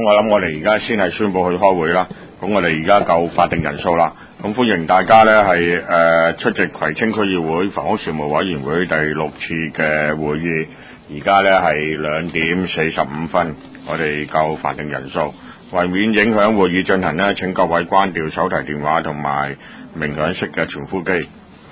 我諗我哋而家先係宣佈去開會啦。咁我哋而家夠法定人數啦。咁歡迎大家咧係出席葵青區議會房屋事務委員會第6次嘅會議。而家咧係2點45分，我哋夠法定人數。為免影響會議進行呢，請各位關掉手提電話同埋鳴響式嘅傳呼機。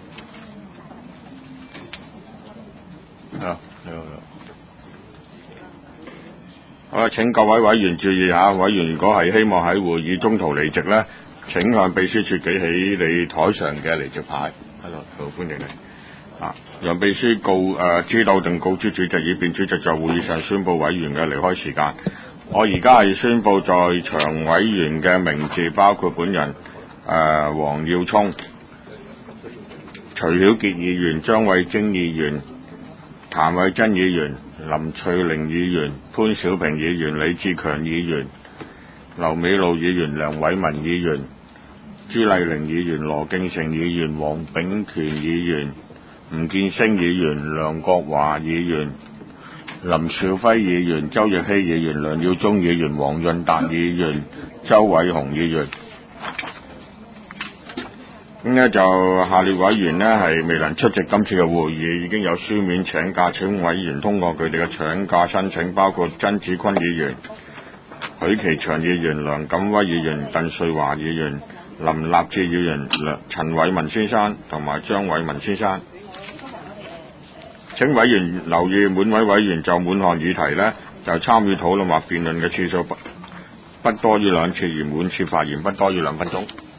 好，請各位委員注意下，委員如果係希望喺會議中途離席呢，請向秘書處舉起你台上嘅離席牌。好，歡迎你。讓秘書知道並告知主席，以便主席在會議上宣佈委員嘅離開時間。我而家係宣佈在場委員嘅名字，包括本人黃耀聰、徐曉傑議員、張慧晶議員、譚慧珍議員、林翠玲議員、潘小平議員、李志強議員、劉美露議員、梁偉文議員、朱麗玲議員、羅敬成議員、黃炳權議員、吳建升議員、梁國華議員、林兆輝議員、周奕希議員、梁耀忠議員、黃潤達議員、周偉雄議員。咁呢就下列委員呢係未能出席今次嘅會議，已經有書面請假，請委員通過佢哋嘅請假申請，包括曾子坤議員、許其祥議員、梁錦威議員、鄧瑞華議員、林立志議員、陳偉文先生同埋張偉文先生。請委員留意，每位委員就每項議題呢就參與討論或辯論嘅次數不多於2次，而每次發言不多於2分鐘。